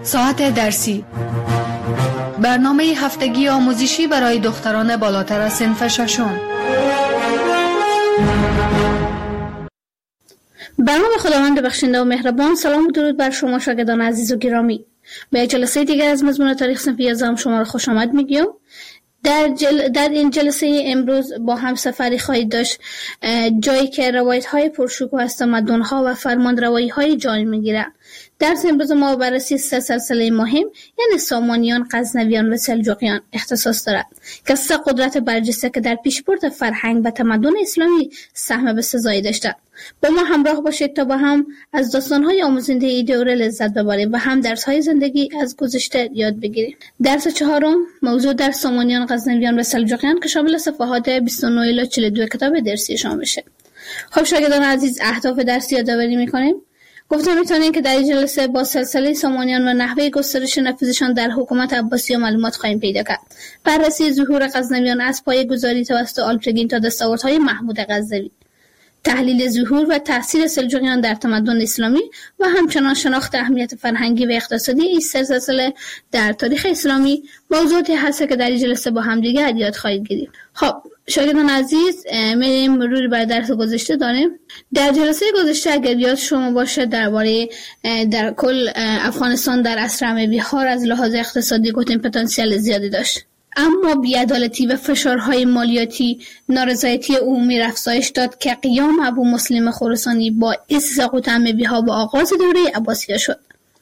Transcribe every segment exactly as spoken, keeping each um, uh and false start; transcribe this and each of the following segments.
ساعت درسی، برنامه هفتگی آموزشی برای دختران بالاتر از صنف ششم. به نام خداوند بخشنده و مهربان. سلام و درود بر شما شاگردان عزیز و گرامی. به جلسه دیگر از مضمون تاریخ صنف یازدهم شما را خوش آمد میگیم. در, جل... در این جلسه امروز با هم سفری خواهید داشت جایی که روایت های پرشکوه از تمدن ها و فرمان روایی های جای میگیره. درس امروز ما بررسی سه سلسله مهم یعنی سامانیان، غزنویان و سلجوقیان اختصاص دارد که سه قدرت برجسته که در پیشبرد فرهنگ و تمدن اسلامی سهم بسزایی داشتند. با ما همراه باشید تا با هم از داستان‌های آموزنده این دوره لذت ببریم و هم درس‌های زندگی از گذشته یاد بگیریم. درس چهارم موضوع در سامانیان، غزنویان و سلجوقیان که شامل صفحات بیست و نه الی چهل و دو کتاب درسی شما بشه. خب شاگردان عزیز، اهداف درس یادآوری می‌کنیم. گفتم میتونیم که در این جلسه با سلسله سامانیان و نحوه گسترش نفوذشان در حکومت عباسی و معلومات خواهیم پیدا کرد. بررسی ظهور غزنویان از پایه‌گذاری توسط آلپرگین تا دستاوردهای محمود غزنوی، تحلیل ظهور و تأثیر سلجوقیان در تمدن اسلامی و همچنان شناخت اهمیت فرهنگی و اقتصادی این سلسله در تاریخ اسلامی موضوعاتی هست که در این جلسه با هم دیگر یاد خواهید گرفت. خب شاگردان عزیز، میریم مرور بر درس گذشته داریم. در جلسه گذشته اگر یاد شما باشه درباره در کل افغانستان در عصر اموی‌ها از لحاظ اقتصادی گفتیم پتانسیل زیادی داشت، اما بی‌عدالتی و فشارهای مالیاتی نارضایتی عمومی را افزایش داد که قیام ابو مسلم خراسانی با سقوط اموی‌ها با آغاز دوره عباسیه شد.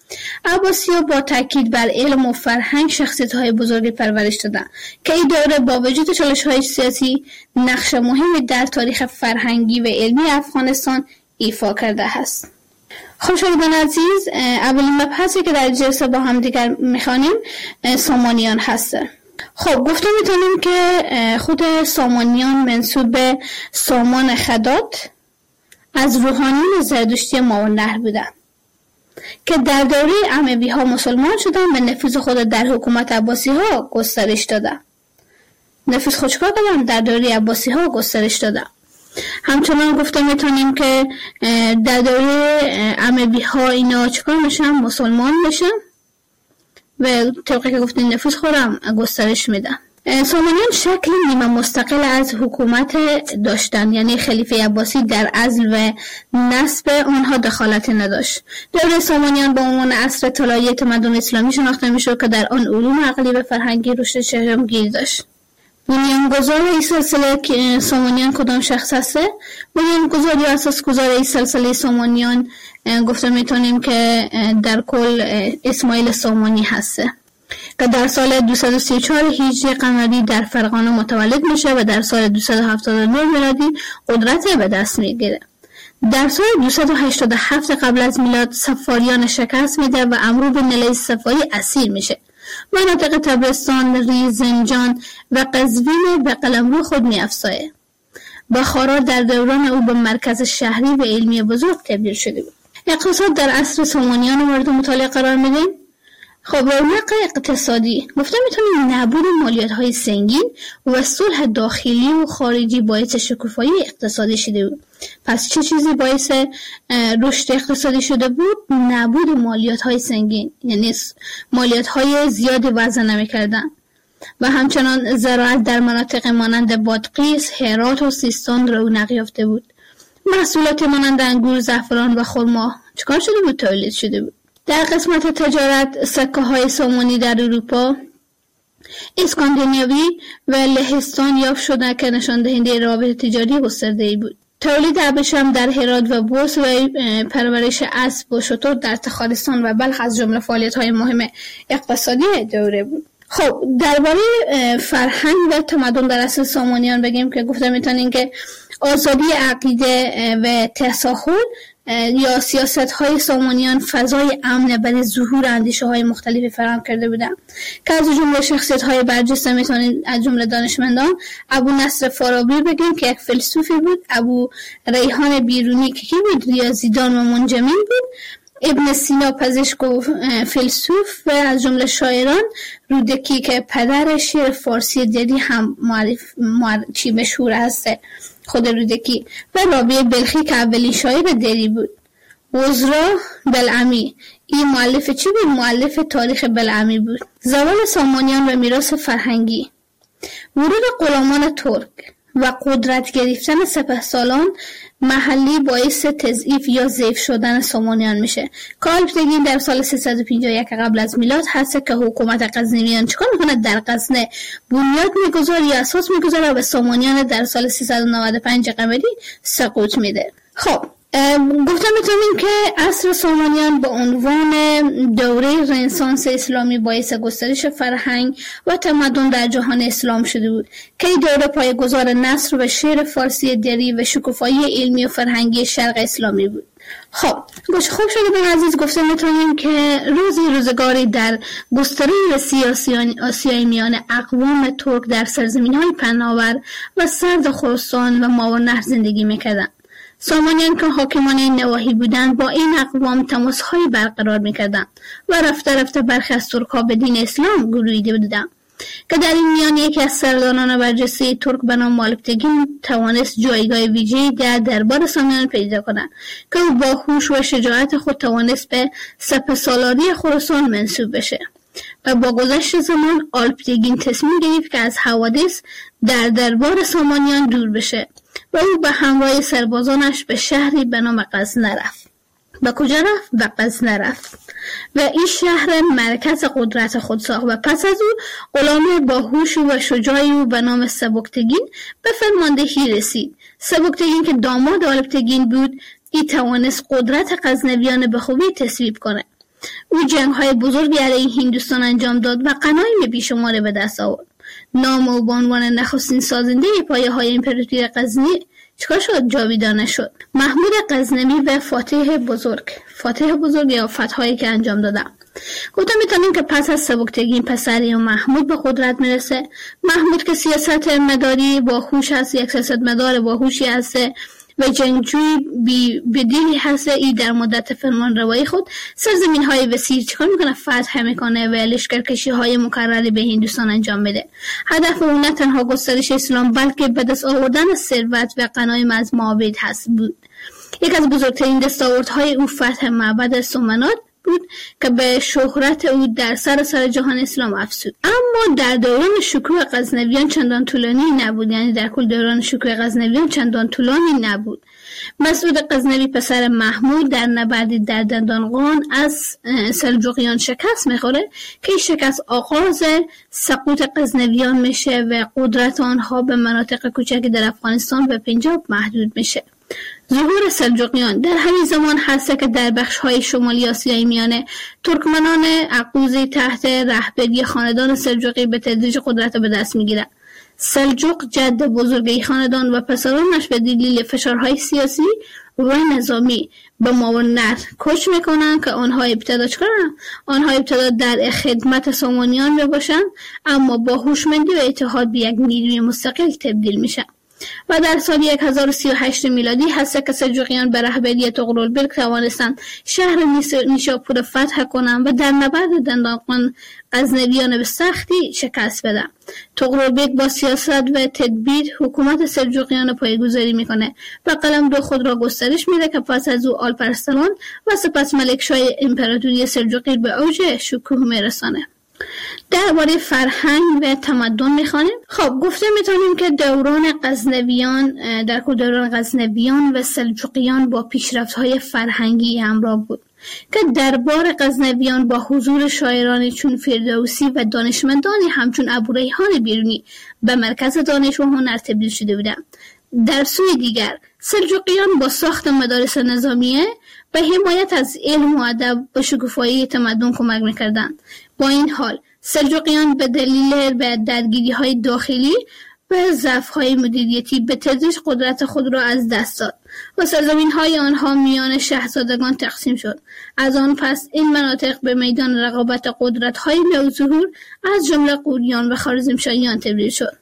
عباسی‌ها با تاکید بر علم و فرهنگ شخصیت‌های بزرگی پرورش دادند که این دوره با وجود چالش‌های سیاسی نقش مهمی در تاریخ فرهنگی و علمی افغانستان ایفا کرده است. خب شاگردان عزیز، اولین مبحثی که در جلسه با هم دیگر می‌خوانیم سامانیان هست. خب گفتم میتونیم که خود سامانیان منسوب به سامان خدات از روحانیون زرتشتی ماوراءالنهر بودند که در دوره اموی ها مسلمان شدند و نفوذ خود در حکومت عباسی ها گسترش دادند. نفوذ خود چکار کردند؟ در دوره عباسی ها گسترش دادند. همچنان گفتم میتونیم که در دوره اموی ها اینا چکار میشن؟ مسلمان میشن و طبقی که گفتیم نفوذ خودم گسترش میدن. سامانیان شکل نیمه مستقل از حکومت داشتن، یعنی خلیفه عباسی در عزل و نصب آنها دخالت نداشت. دوره سامانیان با عنوان عصر طلایی تمدن اسلامی شناخته میشد که در آن علوم عقلی و فرهنگی رشد چشمگیری داشت. بنیانگذار این سلسله سامانیان کدام شخص هسته؟ بنیانگذار یا اساسگذار این سلسله سامانیان گفته میتونیم که در کل اسماعیل سامانی هسته که در سال دویست و سی و چهار هجری قمری در فرغانه متولد میشه و در سال دویست و هفتاد و نه میلادی قدرت به دست میگیره. در سال دویست و هشتاد و هفت قبل از میلاد صفاریان شکست میده و امرو بن الیث صفاری اسیر میشه. مناطق تبرستان، ری، زنجان و قزوین به قلمرو خود میافزایه. بخارا در دوران او به مرکز شهری و علمی بزرگ تبدیل شده بود. اقتصاد در عصر سامانیان مورد مطالعه قرار میدیم. خب رونق اقتصادی گفتم میتونیم نبود مالیات های سنگین و صلح داخلی و خارجی باعث شکوفایی اقتصادی شده بود. پس چه چیزی باعث رشد اقتصادی شده بود؟ نبود مالیات های سنگین، یعنی مالیات های زیادی وضع نمی کردن و همچنان زراعت در مناطق مانند بادغیس، هرات و سیستان رونق یافته بود. محصولات مانند انگور، زعفران و خرما چکار شده بود؟ تولید شده بود. در قسمت تجارت سکه های سامانی در اروپا، اسکاندیناوی و لهستان یافت شدند که نشان دهنده روابط تجاری گسترده‌ای بود. تولید ابریشم در هرات و بوس و پرورش اسب و شتر در تخارستان و بلخ از جمله فعالیت‌های مهم اقتصادی دوره بود. خب درباره فرهنگ و تمدن در عصر سامانیان بگیم که گفتم میتونیم که آزادی عقیده و تساهل یا سیاست‌های سامانیان فضای امن برای ظهور اندیشه‌های مختلفی فراهم کرده بودند که از جمله شخصیت‌های برجسته میتونیم از جمله دانشمندان ابو نصر فارابی بگیم که یک فیلسوفی بود، ابو ریحان بیرونی که کی بود؟ ریاضیدان و منجمین بود، ابن سینا پزشک و فیلسوف و از جمله شاعران رودکی که پدر شعر فارسی دری هم معرف چی مشهور هست خود رودکی و رابعه بلخی که اولین شاعر دری بود وزرا بلعمی. این مؤلف چی بود؟ مؤلف تاریخ بلعمی بود. زوال سامانیان و میراث فرهنگی. ورود غلامان ترک و قدرت گرفتن سپهسالار محلی باعث تضعیف یا ضعیف شدن سامانیان میشه. که آلپتگین در سال سیصد و پنجاه و یک قبل از میلاد هست که حکومت غزنویان چیکار میکنه؟ در غزنه بنیاد میگذاره یا اساس میگذاره و به سامانیان در سال سیصد و نود و پنج قمری سقوط میده. خب گفتم میتونیم که عصر سامانیان به عنوان دوره رنسانس اسلامی باعث گسترش فرهنگ و تمدن در جهان اسلام شده بود که این دوره پایه‌گذار نثر و شعر فارسی دری و شکوفایی علمی و فرهنگی شرق اسلامی بود. خب گوش خوب شده به عزیز، گفتم میتونیم که روزی روزگاری در گستره سیاسی آسیای میان اقوام ترک در سرزمین‌های پهناور و سرد خراسان و ماورالنهر زندگی میکردند. سامانیان که حاکمان این نواحی بودند با این اقوام تماس‌های برقرار می‌کردند و رفته رفته برخی از ترک‌ها به دین اسلام گرویده بودند که در این میان یکی از سرداران برجسته ترک به نام آلپتگین توانست جایگاه ویژه‌ای در دربار سامانیان پیدا کند که او با هوش و شجاعت خود توانست به سپهسالاری خراسان منسوب بشه و با گذشت زمان آلپتگین تصمیم گرفت که از حوادث در دربار سامانیان دور بشه و او به همراه سربازانش به شهری به نام غزنه رفت. به کجا رفت؟ به غزنه رفت و این شهر مرکز قدرت خود ساخت و پس از او غلام باهوش و شجاعی او به نام سبکتگین به فرماندهی رسید. سبکتگین که داماد آلپتگین بود، این توانست قدرت غزنویان به خوبی تصویب کنه. او جنگ‌های بزرگی علیه هندوستان انجام داد و غنایم بیشماری به دست آورد. نام او به عنوان نخستین سازنده پایه‌های امپراتوری غزنی چیکار شد؟ جاویدانه شد. محمود غزنوی و فاتح بزرگ فاتح بزرگ یا فتح‌هایی که انجام دادن. گفتم میتونیم که پس از سبکتگین پسری و محمود به قدرت میرسه. محمود که سیاست مداری با هوش هست، یک سیاست مدار با هوشی هست و جنگجوی بی بدیلی هست. ای در مدت فرمان روایی خود سرزمین های وسیع چیکار میکنه؟ فتح میکنه و لشکرکشی های مکرری به هندوستان انجام میده. هدف اون نه تنها گسترش اسلام بلکه به دست آوردن ثروت و غنایم از معابد هست بود. یک از بزرگترین دستاوردهای او فتح معبد سومنات بود که به شهرت او در سراسر جهان اسلام افزود. اما در دوران شکوه غزنویان چندان طولانی نبود، یعنی در کل دوران شکوه غزنویان چندان طولانی نبود. مسعود غزنوی پسر محمود در نبردی در دندانقان از سلجوقیان شکست میخوره که شکست آغاز سقوط غزنویان میشه و قدرت آنها به مناطق کوچکی در افغانستان و پنجاب محدود میشه. ظهور سلجوقیان در همین زمان هست که در بخش‌های شمالی آسیای میانه ترکمنان اقوزی تحت رهبری خاندان سلجوقی به تدریج قدرت به دست میگیرند. سلجوق جد بزرگی خاندان و پسرانش به دلیل فشارهای سیاسی و نظامی به ماورالنهر کوچ میکنند که آنها ابتدا چکارن؟ آنها ابتدا در خدمت سامانیان میباشند اما با هوشمندی و اتحاد به یک نیروی مستقل تبدیل میشن. و در سال هزار و سی و هشت میلادی هست که سلجوقیان به رهبری طغرلبک توانستند شهر نیشاپور فتح کنند و در نبرد دندانقان غزنویان به سختی شکست بدن. طغرلبک با سیاست و تدبیر حکومت سلجوقیان پایه‌گذاری میکنه و قلمرو خود را گسترش میده که پس از او آلپارسلان و سپس ملکشاه امپراتوری سلجوقی به اوج شکوه میرسانه. درباره فرهنگ و تمدن میخوانیم. خب گفته میتونیم که دوران غزنویان در کل دوران غزنویان و سلجوقیان با پیشرفت‌های فرهنگی همراه بود که دربار غزنویان با حضور شاعرانی چون فردوسی و دانشمندانی همچون ابوریحان بیرونی به مرکز دانش و هنر تبدیل شده بودند. در سوی دیگر سلجوقیان با ساخت مدارس نظامیه به حمایت از علم و ادب به شکوفایی تمدن کمک میکردند. با این حال سلجوقیان به دلیل به درگیری‌های داخلی و ضعف‌های مدیریتی به تدریج قدرت خود را از دست داد و سرزمین‌های آنها میان شاهزادگان تقسیم شد. از آن پس این مناطق به میدان رقابت قدرت‌های نوظهور از جمله غوریان و خوارزمشاهیان تبدیل شد.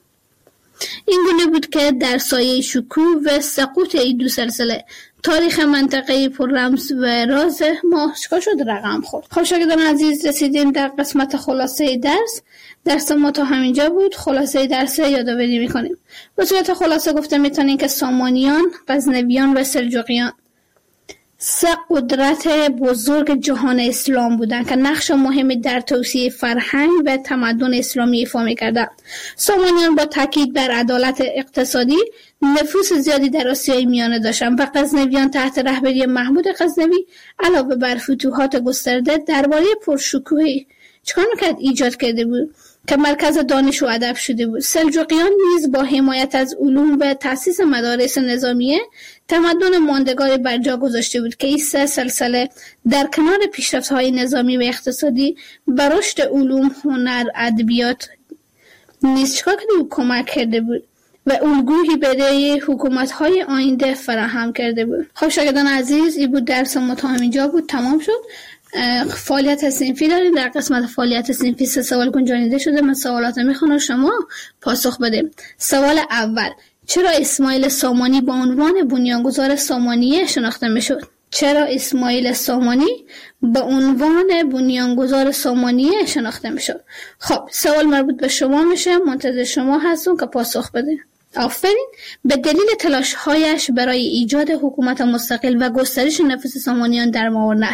این گونه بود که در سایه شکوه و سقوط این دو سلسله تاریخ منطقه پر رمز و راز ما چکار شد رقم خورد. خب شاگردان عزیز رسیدیم در قسمت خلاصه درس. درس ما تا همینجا بود. خلاصه درس یادآوری میکنیم. به صورت خلاصه گفته میتونیم که سامانیان، غزنویان و سلجوقیان سه قدرت بزرگ جهان اسلام بودند که نقش مهمی در توسعه فرهنگ و تمدن اسلامی ایفا می‌کردند. سامانیان با تاکید بر عدالت اقتصادی نفوذ زیادی در آسیای میانه داشتند و غزنویان تحت رهبری محمود غزنوی علاوه بر فتوحات گسترده درباره پرشکوهی چکار می‌کرد ایجاد کرده بود که مرکز دانش و ادب شده بود. سلجوقیان نیز با حمایت از علوم و تأسیس مدارس نظامیه تمدن ماندگاری بر جا گذاشته بود که این سه سلسله در کنار پیشرفت‌های نظامی و اقتصادی بر رشد علوم، هنر، ادبیات نیز چکار کرده بود؟ کمک کرده بود و الگویی برای حکومت‌های آینده فراهم کرده بود. خب شاگردان عزیز، این بود درس ما تا همینجا بود، تمام شد. فعالیت صنفی داریم. در قسمت فعالیت صنفی سه سوال گنجانیده شده. من سوالات میخوام شما پاسخ بدیم. سوال اول: چرا اسماعیل سامانی با عنوان بنیانگذار سامانیه شناخته میشد؟ چرا اسماعیل سامانی به عنوان بنیانگذار سامانیه شناخته میشد؟ خب سوال مربوط به شما میشه، منتظر شما هستم که پاسخ بدید. آفرین. به دلیل تلاش‌هایش برای ایجاد حکومت مستقل و گسترش نفوذ سامانیان در ماورنهر.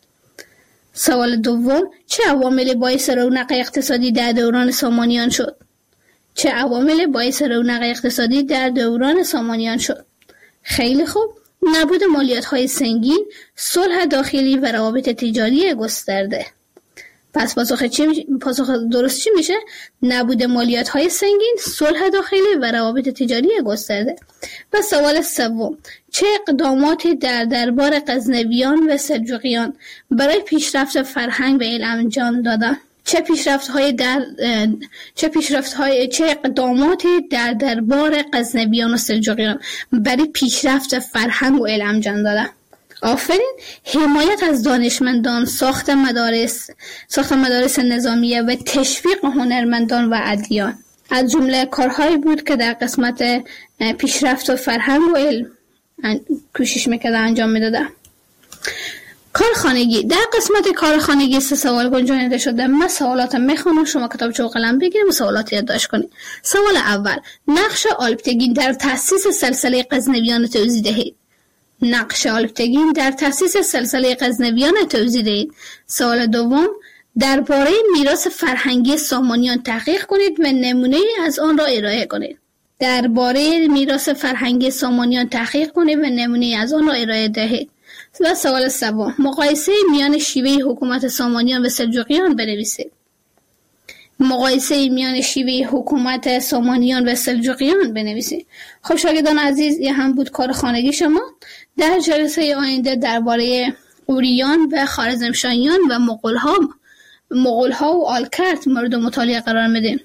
سوال دوم: چه عواملی باعث رونق اقتصادی در دوران سامانیان شد؟ چه عواملی باعث رونق اقتصادی در دوران سامانیان شد؟ خیلی خوب. نبود مالیات‌های سنگین، صلح داخلی و روابط تجاری گسترده. پس پاسخ چی میشه؟ پاسخ درست چی میشه؟ نبود مالیات‌های سنگین، صلح داخلی و روابط تجاری گسترده. و سوال سوم: چه اقداماتی در دربار غزنویان و سلجوقیان برای پیشرفت فرهنگ و علم انجام دادند؟ چه پیشرفت‌های در چه پیشرفت‌های چه اقداماتی در دربار غزنویان و سلجوقیان برای پیشرفت فرهنگ و علم انجام دادند؟ آفرین. حمایت از دانشمندان، ساخت مدارس، ساخت مدارس نظامیه و تشویق هنرمندان و ادیان از جمله کارهایی بود که در قسمت پیشرفت و فرهنگ و علم کوشش میکرده انجام میداده. کارخانگی. در قسمت کارخانگی سه سوال گنجانیده شده. من سوالات میخونم، شما کتابچه و قلم بگیرید و سوالات یادداشت کنید. سوال اول: نقش آلپتگین در تأسیس سلسله غزنویان توضیح دهید. نقش آلپتگین در تأسیس سلسله غزنویان توضیح دهید. سوال دوم: درباره میراث فرهنگی سامانیان تحقیق کنید و نمونه از آن را ارائه کنید. درباره میراث فرهنگی سامانیان تحقیق کنید و نمونه از آن را ارائه دهید. و سوال سوم: مقایسه میان شیوه حکومت سامانیان و سلجوقیان بنویسید. مقایسه میان شیوه حکومت سامانیان و سلجوقیان بنویسید. خب شاگردان عزیز، این هم بود کار خانگی شما. در جلسه آینده درباره اوریان و خوارزمشاهیان و مغول‌ها مغول‌ها و آلکرت مورد مطالعه قرار میدیم.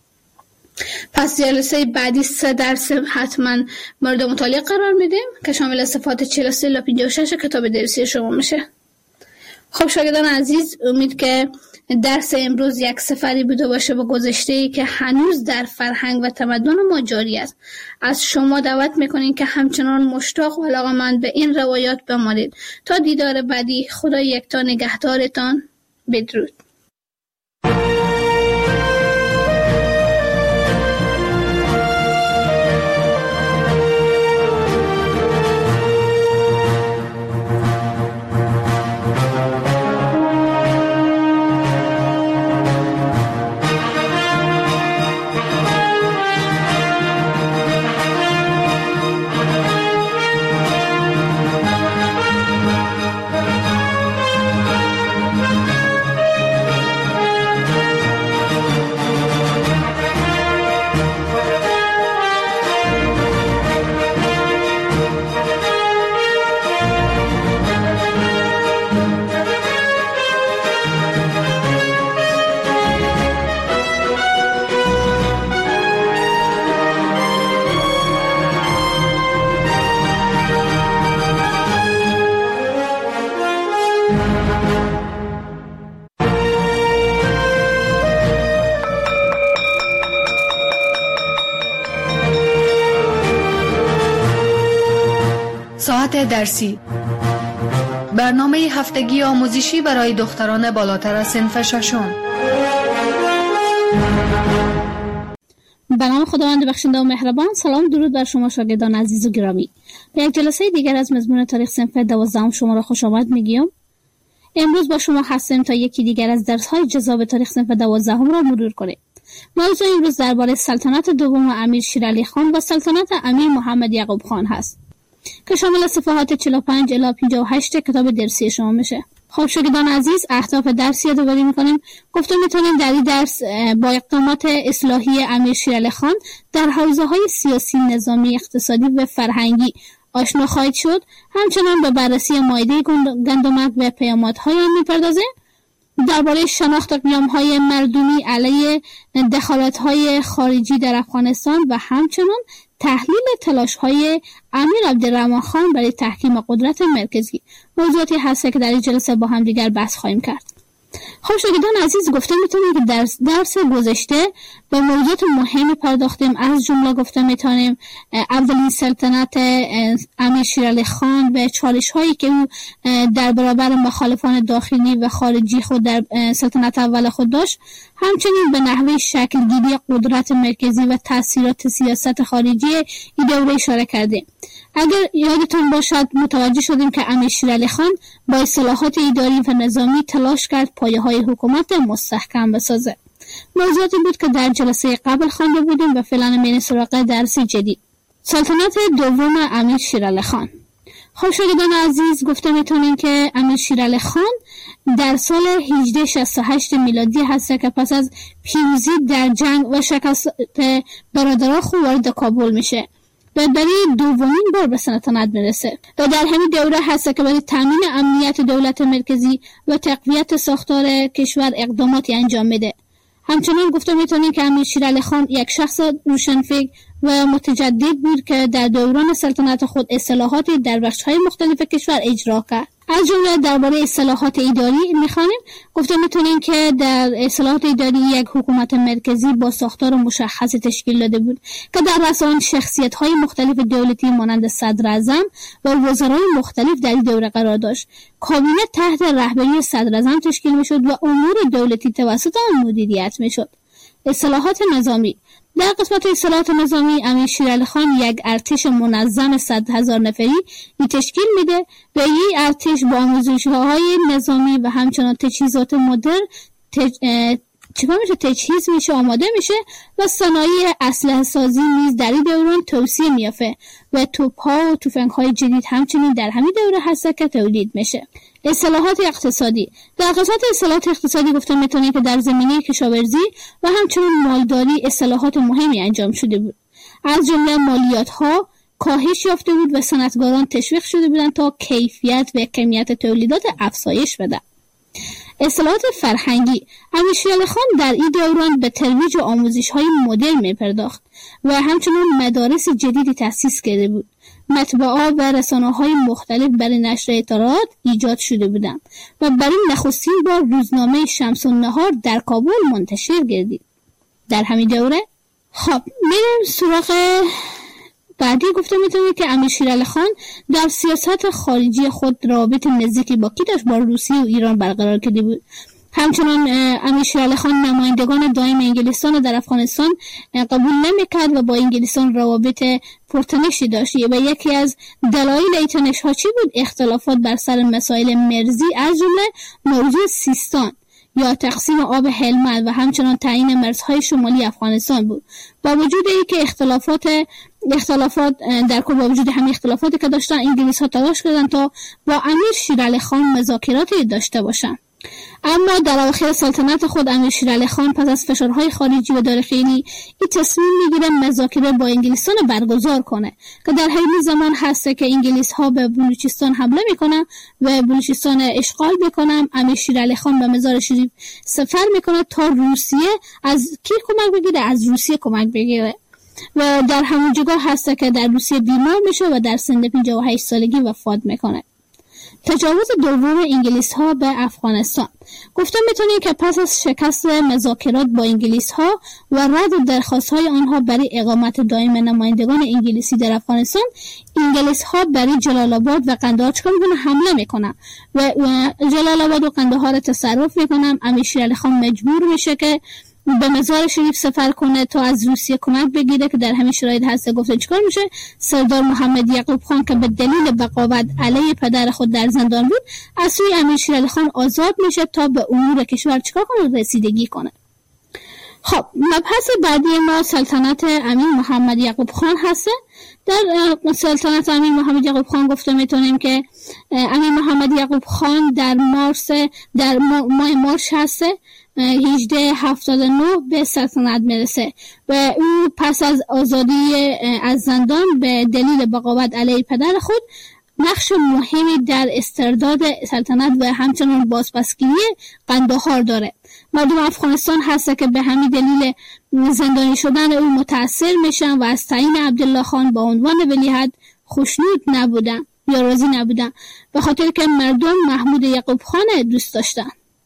پس جلسه بعدی سه درس حتما مورد مطالعه قرار میدیم که شامل صفات چهل و سه تا پنجاه و شش کتاب درسی شما میشه. خب شاگردان عزیز، امید که درس امروز یک سفری بوده باشه به گذشته‌ای که هنوز در فرهنگ و تمدن ما جاری است. از شما دعوت میکنیم که همچنان مشتاق و علاقه‌مند به این روایات بمانید. تا دیدار بعدی، خدا یکتا نگهدارتان. بدرود. ساعت درسی، برنامه هفتگی آموزشی برای دختران بالاتر از صنف ششم. به نام خداوند بخشنده و مهربان. سلام درود بر شما شاگردان عزیز و گرامی. به یک جلسه دیگر از مضمون تاریخ صنف دوازدهم شما را خوش آمد میگیم. امروز با شما هستیم تا یکی دیگر از درس‌های جذاب تاریخ صنف دوازدهم را مرور کنیم. موضوع امروز درباره سلطنت دوم امیر شیرعلی خان و سلطنت امیر محمد یعقوب خان هست که شامل صفحات چهل و پنج الی پنجاه و هشت کتاب درسی شما میشه. خب شاگردان عزیز، اهداف درس یادآوری میکنیم. گفتم میتونیم در این درس با اقدامات اصلاحی امیر شیرعلی خان در حوزه‌های سیاسی، نظامی، اقتصادی و فرهنگی آشنا خواهید شد. همچنان به بررسی مائده گندمک و پیامدهای آن میپردازیم. درباره شناخت قیام‌های مردمی علیه دخالت‌های خارجی در افغانستان و همچنان تحلیل تلاش‌های امیر عبدالرحمن خان برای تحکیم قدرت مرکزی موضوعاتی هست که در این جلسه با هم دیگر بحث خواهیم کرد. خب شاگردان عزیز، گفتم میتونیم که درس درس گذشته به موضوعات مهمی پرداختیم. از جمله گفتم میتونیم اولین سلطنت امیر شیرعلی خان و چالش هایی که او در برابر مخالفان داخلی و خارجی خود در سلطنت اول خود داشت، همچنین به نحوه شکل گیری قدرت مرکزی و تاثیرات سیاست خارجی این دوره اشاره کردیم. اگر یادتون باشد متوجه شدیم که امیر شیرعلی خان با اصلاحات اداری و نظامی تلاش کرد پایه‌های حکومت مستحکم بسازه. موضوعاتی بود که در جلسه قبل خوانده بودیم و فعلا میریم سراغ درس جدید. سلطنت دوم امیر شیرعلی خان. خب شاگردان عزیز، گفته میتونیم که امیر شیرعلی خان در سال هجده شصت و هشت میلادی هست که پس از پیروزی در جنگ و شکست برادران خود وارد کابل میشه و برای دومین بار به سلطنت میرسه و در همین دوره هست که برای تامین امنیت دولت مرکزی و تقویت ساختار کشور اقداماتی انجام میده. همچنان گفته میتونیم که امیر شیرعلی خان یک شخص روشنفکر و متجدد بود که در دوران سلطنت خود اصلاحاتی در بخش‌های مختلف کشور اجرا کرد. از جمله درباره اصلاحات اداری می‌خوانیم. گفته میتونیم که در اصلاحات اداری یک حکومت مرکزی با ساختار مشخصی تشکیل داده بود که در رأس آن شخصیت‌های مختلف دولتی مانند صدر اعظم و وزرای مختلف در این دوره قرار داشت. کابینه تحت رهبری صدر اعظم تشکیل می‌شد و امور دولتی توسط آن مدیریت می‌شد. اصلاحات نظامی. در قسمت اصلاحات نظامی امیر شیرعلی خان یک ارتش منظم صد هزار نفری تشکیل میده و این ارتش با آموزش‌های نظامی و همچنان تجهیزات مدرن تج... چیکار میشه تجهیز میشه آماده میشه و صنایع اسلحه سازی نیز در این دوران توسعه میافته و توپ‌ها و تفنگ‌های جدید همچنین در همین دوره هست که تولید میشه. اصلاحات اقتصادی. در قسمت اصلاحات اقتصادی گفتم میتونیم که در زمینه کشاورزی و همچنین مالداری اصلاحات مهمی انجام شده بود. از جمله مالیات‌ها کاهش یافته بود و صنعتگران تشویق شده بودند تا کیفیت و کمیت تولیدات افزایش بده. اصلاحات فرهنگی. امیر شیرعلی خان در این دوران به ترویج آموزش‌های مدرن می‌پرداخت و همچنین مدارس جدیدی تأسیس کرده بود. مطبوعات و رسانه‌های مختلف برای نشر اطلاعات ایجاد شده بودند و برای نخستین بار روزنامه شمس النهار در کابل منتشر گردید. در همین دوره خب میریم سراغ بعدی. گفته میتونیم که امیر شیرعلی خان در سیاست خارجی خود رابط نزدیکی با کی داشت؟ با روسیه و ایران برقرار کرده بود. همچنان امیر شیرعلی خان نمایندگان دائم انگلستان در افغانستان قبول نمیکرد و با انگلستان روابط پرتنشی داشت و یکی از دلایل این تنش‌ها چی بود؟ اختلافات بر سر مسائل مرزی، از جمله موضوع سیستان یا تقسیم آب هلمند و همچنان تعیین مرزهای شمالی افغانستان بود. با وجود اینکه اختلافات اختلافات در کل با وجود همین اختلافاتی که داشتن، انگلیس‌ها تلاش کردند تا با امیر شیرعلی خان مذاکراتی داشته باشند. اما در اواخر سلطنت خود امیر شیرعلی خان پس از فشارهای خارجی و داخلی این تصمیم میگیره مذاکره با انگلستان برگزار کنه که در همین زمان هست که انگلیس ها به بلوچستان حمله میکنن و بلوچستان اشغال میکنن. امیر شیرعلی خان به مزار شریف سفر میکنه تا روسیه از کی کمک بگیره؟ از روسیه کمک بگیره و در همون جگاه هست که در روسیه بیمار میشه و در سن پنجاه و هشت سالگی وفات میکنه. تجاوز دوم انگلیس ها به افغانستان. گفته میتونیم که پس از شکست مذاکرات با انگلیس ها و رد درخواست های آنها برای اقامت دائم نمایندگان انگلیسی در افغانستان، انگلیس ها برای جلال آباد و قندهار چکار میکنن؟ حمله میکنن و جلال آباد و قندهار تصرف میکنن. امیر شیر علی خان مجبور میشه که به مزار شریف سفر کنه تا از روسیه کمک بگیره که در همین شرایط هست. گفته چیکار میشه؟ سردار محمد یعقوب خان که به دلیل بغاوت علیه پدر خود در زندان بود، از سوی امیر شیر علی خان آزاد میشه تا به امور کشور چیکار کنه؟ رسیدگی کنه. خب مبحث بعدی ما سلطنت امیر محمد یعقوب خان هست. در سلطنت امیر محمد یعقوب خان گفته میتونیم که امیر محمد یعقوب خان در مارس در ماه مارس هست هجده هفتاد و نه به سلطنت میرسه و او پس از آزادی از زندان به دلیل بغاوت علیه پدر خود نقش مهمی در استرداد سلطنت و همچنان بازپسگیری قندهار داره. مردم افغانستان هست که به همین دلیل زندانی شدن او متاثر میشن و از تعیین عبدالله خان با عنوان ولیعهد خوشنود نبودن یا راضی نبودن، به خاطر که مردم محمود یعقوب خان دوست داشتن.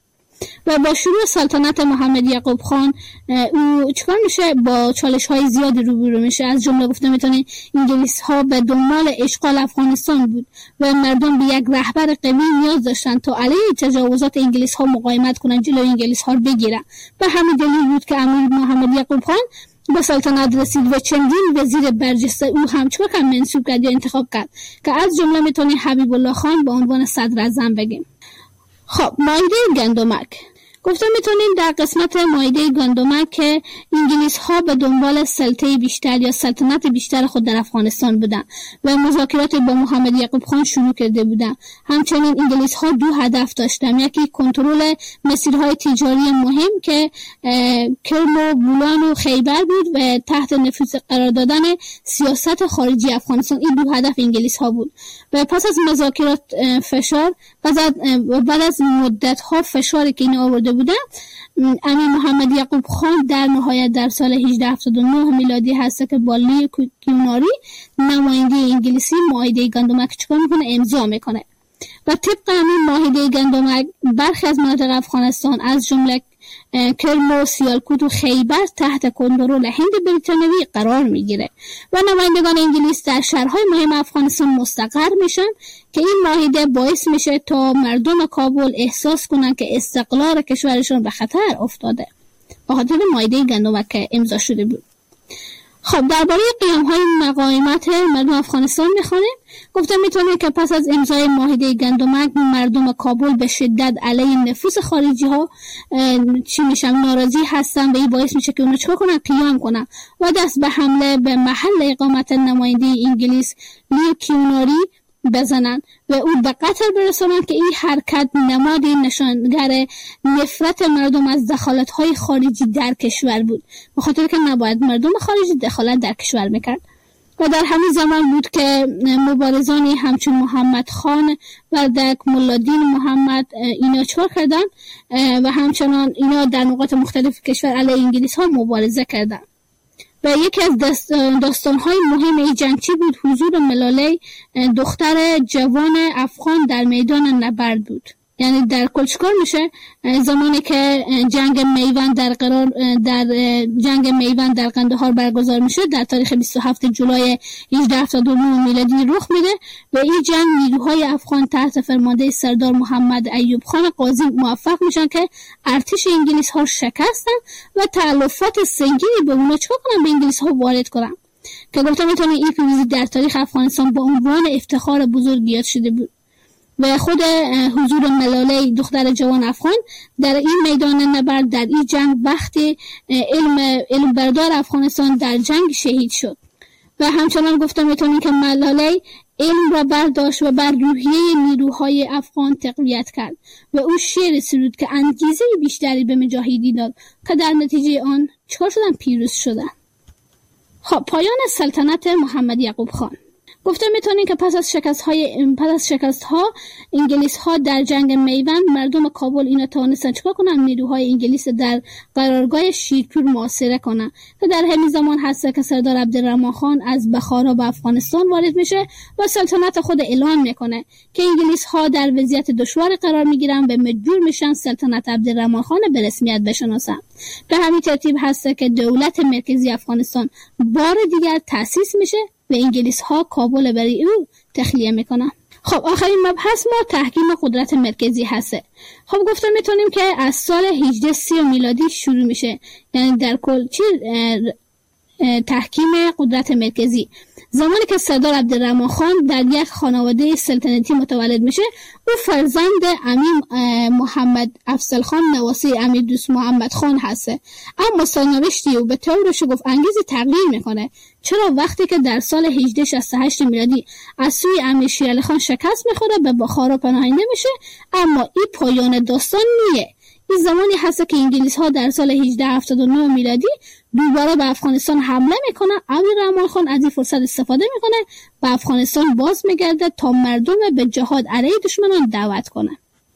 و با شروع سلطنت محمد یعقوب خان او چکار میشه؟ با چالش های زیادی روبرو میشه. از جمله گفته میتونین انگلیس ها به دنبال اشغال افغانستان بود و مردم به یک رهبر قوی نیاز داشتن تا علیه تجاوزات انگلیس ها مقاومت کنن، جلوی انگلیس ها رو بگیرن. به همین دلیل بود که امیر محمد یعقوب خان به سلطنت رسید و چندین وزیر برجسته او هم چکار کرد؟ منصوب کرد یا انتخاب کرد که از جمله میتونین حبیب الله خان به عنوان صدر اعظم بگیم. خب مائده گندمک گفتم میتونیم در قسمت مائده گندمک که انگلیس ها به دنبال سلطه بیشتر یا سلطنت بیشتر خود در افغانستان بودن و مذاکرات با محمد یعقوب خان شروع کرده بودن. همچنین انگلیس ها دو هدف داشتن، یکی کنترل مسیرهای تجاری مهم که کرم و بولان و خیبر بود و تحت نفوذ قرار دادن سیاست خارجی افغانستان. این دو هدف انگلیس ها بود و پس از مذاکرات فشار و بعد از مدت ها فشاری که این آورده بودن، امیر محمد یعقوب خان در نهایت در سال هجده هفتاد و نه میلادی هست که با لی کیوناری نماینده انگلیسی مائده گندمک چیکار میکنه؟ امضا میکنه و طبق همین مائده گندمک برخی از مناطق افغانستان از جمله کرم و سیالکوت و خیبر تحت کنترل هند بریتانیایی قرار میگیره و نمایندگان انگلیس در شهرهای مهم افغانستان مستقر میشن که این معاهده باعث میشه تا مردم کابل احساس کنن که استقلال کشورشون به خطر افتاده به خاطر معاهده گندمک که امضا شده بود. خب درباره قیام‌های مقاومت مردم افغانستان می‌خوانیم. گفتم میتونه که پس از امضای معاهده گندمک مردم کابل به شدت علیه نفوذ خارجی ها چی میشن؟ ناراضی هستن و این باعث میشه که اونا چیکار کنن؟ قیام کنن و دست به حمله به محل اقامت نماینده انگلیس لی کیوناری بزنن و او به قتل برسانن که این حرکت نماد نشانگر نفرت مردم از دخالت‌های خارجی در کشور بود، به خاطر که نباید مردم خارجی دخالت در کشور میکرد. و در همین زمان بود که مبارزانی همچون محمد خان و دک ملادین محمد اینا چکار کردن و همچنان اینا در نقاط مختلف کشور علیه انگلیس ها مبارزه کردن. و یکی از داستان‌های مهم این جنگ چی بود؟ حضور ملاله دختر جوان افغان در میدان نبرد بود. یعنی در کل چیکار میشه؟ زمانی که جنگ میوند در قرار در جنگ میوند در قندهار برگزار میشه در تاریخ بیست و هفتم جولای هجده هفتاد و نه میلادی رخ میده و این جنگ نیروهای افغان تحت فرمانده سردار محمد ایوب خان قاضی موفق میشن که ارتش انگلیس ها شکستن و تلفات سنگینی به اونا چیکار کنن؟ به انگلیس ها وارد کنن که گفتم میتونه این پیروزی در تاریخ افغانستان با عنوان افتخار بزرگ یاد شده بود. و خود حضور ملاله دختر جوان افغان در این میدان نبرد در این جنگ وقتی علم علم بردار افغانستان در جنگ شهید شد و همچنان گفتم میتونیم که ملاله علم را برداشت و بر روحیه نیروهای افغان تقویت کرد و او شعر سرود که انگیزه بیشتری به مجاهدین داد که در نتیجه آن چکار شدن؟ پیروز شدن. خب پایان سلطنت محمد یعقوب خان. گفته میتونیم که پس از شکست های پس از شکست ها انگلیس ها در جنگ میوند، مردم کابل اینا توانستن چیکار کنن؟ نیروهای انگلیس در قرارگاه شیرپور محاصره کنن که در همین زمان هست که سردار عبدالرحمن خان از بخارا به افغانستان وارد میشه و سلطنت خود اعلام میکنه که انگلیس ها در وضعیت دشواری قرار میگیرن و مجبور میشن سلطنت عبدالرحمن خان به رسمیت بشناسن. به همین ترتیب هست که دولت مرکزی افغانستان بار دیگر تأسیس میشه و انگلیس ها کابل برای او تخلیه میکنن. خب آخرین مبحث ما تحکیم قدرت مرکزی هسته. خب گفتم میتونیم که از سال هجده سی میلادی شروع میشه، یعنی در کل چی تحکیم قدرت مرکزی. زمانی که سردار عبدالرحمن خان در یک خانواده سلطنتی متولد میشه، او فرزند امیر محمد افضل خان نواسی امیر دوست محمد خان هسته. اما سرنوشتی او به طور شگفت انگیزی تغییر میکنه. چرا؟ وقتی که در سال هجده شصت و هشت میلادی از سوی امیر شیر علی خان شکست میخوره، به بخارا پناهنده میشه. اما این پایان داستان نیه. این زمانی هست که انگلیس ها در سال هجده هفتاد و نه میلادی دوباره به افغانستان حمله میکنه. عبدالرحمن خان از این فرصت استفاده میکنه و افغانستان باز میگرده تا مردم به جهاد علیه دشمنان دعوت کنه.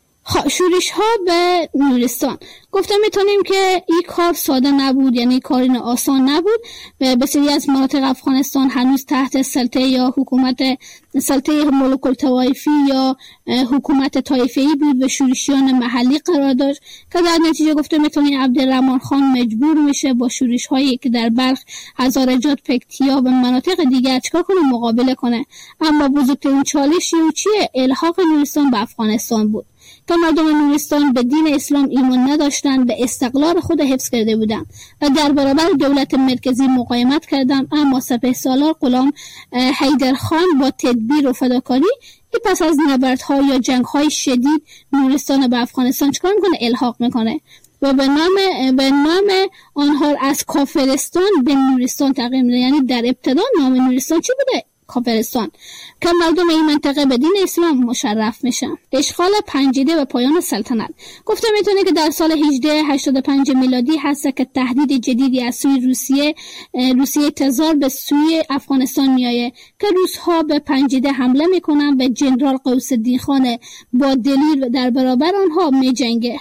شورش ها به نورستان. گفتم میتونیم که این کار ساده نبود، یعنی کاری آسان نبود. به بسیاری از مناطق افغانستان هنوز تحت سلطه یا حکومت سلطه ملوک الطوایفی یا حکومت طایفه‌ای بود و شورشیان محلی قرار داشت که در نتیجه گفتم میتونیم عبدالرحمن خان مجبور میشه با شورش هایی که در بلخ، هزارجات، پکتیا و مناطق دیگر چیکار کنه؟ مقابله کنه. اما بزرگترین چالشی او چیه؟ الحاق نورستان به افغانستان بود که مردم نورستان به دین اسلام ایمان نداشتند، به استقلال خود حفظ کرده بودند و در برابر دولت مرکزی مقاومت کردند. اما سپهسالار غلام حیدرخان با تدبیر و فداکاری ای پس از نبردها یا جنگ‌های شدید نورستان به افغانستان چیکار میکنه؟ الحاق میکنه و به نام به نام آنها از کافرستان به نورستان تغییر میده. یعنی در ابتدا نام نورستان چی بوده؟ کافرستان، که مردم این منطقه به دین اسلام مشرف میشن. اشغال پنجیده و پایان سلطنت. گفته میتونه که در سال هجده هشتاد و پنج میلادی هست که تهدید جدیدی از سوی روسیه روسیه تزار به سوی افغانستان میایه که روس‌ها به پنجیده حمله میکنن و جنرال غوث‌الدین خان با دلیر در برابر آنها میجنگه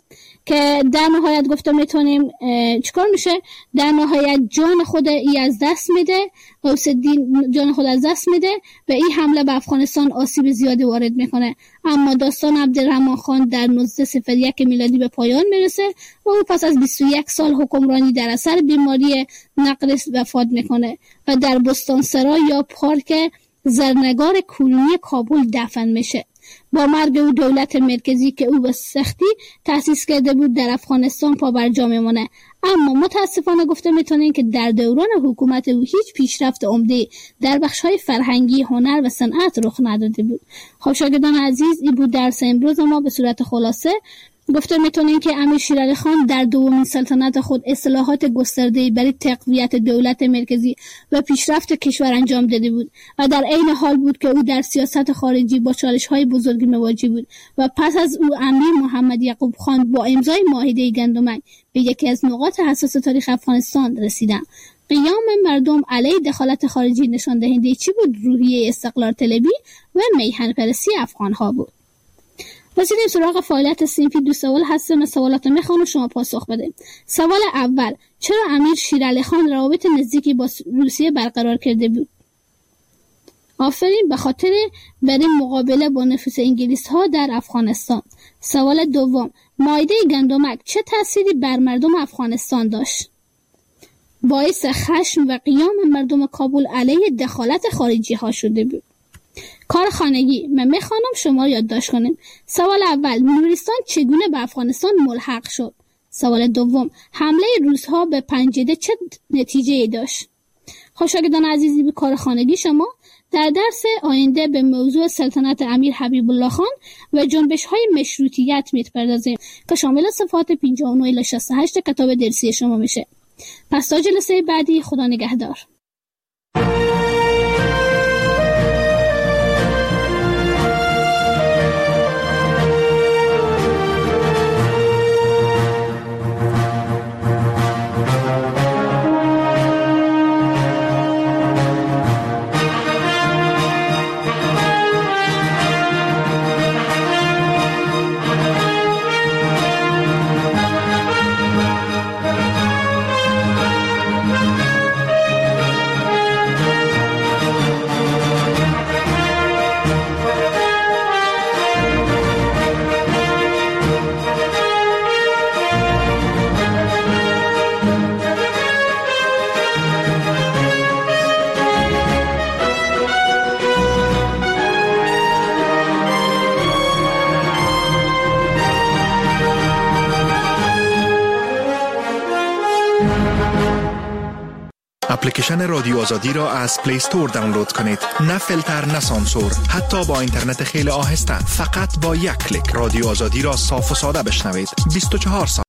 که در نهایت گفته میتونیم چیکار میشه؟ در نهایت جان خود ای از دست میده، غوث‌الدین جان خود از دست میده و این حمله به افغانستان آسیب زیادی وارد میکنه. اما داستان عبدالرحمن خان در نوزده صفر یک میلادی به پایان میرسه و او پس از بیست و یک سال حکمرانی در اثر بیماری نقرس وفات میکنه و در بستانسرای یا پارک زرنگار کلونی کابل دفن میشه. با مرگ او دولت مرکزی که او به سختی تأسیس کرده بود در افغانستان پا بر جا میمونه. اما متاسفانه گفته میتونین که در دوران حکومت او هیچ پیشرفت عمده در بخش‌های فرهنگی، هنر و صنعت رخ نداده بود. خب شاگردان عزیز، این بود درس امروز ما به صورت خلاصه. گفته میتونین که امیر شیر علی خان در دومین سلطنت خود اصلاحات گسترده‌ای برای تقویت دولت مرکزی و پیشرفت کشور انجام داده بود و در عین حال بود که او در سیاست خارجی با چالش‌های بزرگی مواجه بود و پس از او امیر محمد یعقوب خان با امضای معاهده گندمک به یکی از نقاط حساس تاریخ افغانستان رسیدند. قیام مردم علیه دخالت خارجی نشان دهنده چی بود؟ روحیه استقلال طلبی و میهن پرستی افغان‌ها بود. رسیدیم سراغ فعالیت صنفی. دو سوال هستن و سوالات میخوام شما پاسخ بده. سوال اول: چرا امیر شیر علی خان روابط نزدیکی با روسیه برقرار کرده بود؟ آفرین، به خاطر برای مقابله با نفوذ انگلیس ها در افغانستان. سوال دوم: معاهده گندمک چه تأثیری بر مردم افغانستان داشت؟ باعث خشم و قیام مردم کابل علیه دخالت خارجی ها شده بود. کار خانگی من میخوانم شما یادداشت کنیم. سوال اول: نورستان چگونه به افغانستان ملحق شد؟ سوال دوم: حمله روس‌ها به پنجیده چه نتیجه‌ای داشت؟ شاگردان عزیزی، به کار خانگی شما در درس آینده به موضوع سلطنت امیر حبیب الله خان و جنبش‌های مشروطیت می‌پردازیم که شامل صفحات پنجاه و نه الی شصت و هشت کتاب درسی شما میشه. پس تا جلسه بعدی، خدا نگهدار. اپلیکیشن رادیو آزادی را از پلی استور دانلود کنید. نه فیلتر نه سانسور، حتی با اینترنت خیلی آهسته. فقط با یک کلیک رادیو آزادی را صاف و ساده بشنوید. بیست و چهار ساعت